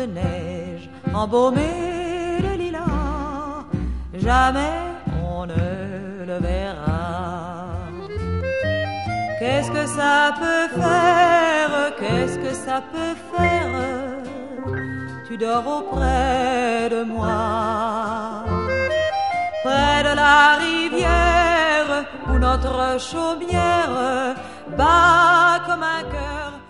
de neige embaumé de lilas, jamais on ne le verra. Qu'est-ce que ça peut faire? Qu'est-ce que ça peut faire? Tu dors auprès de moi, près de la rivière où notre chaumière bat comme un cœur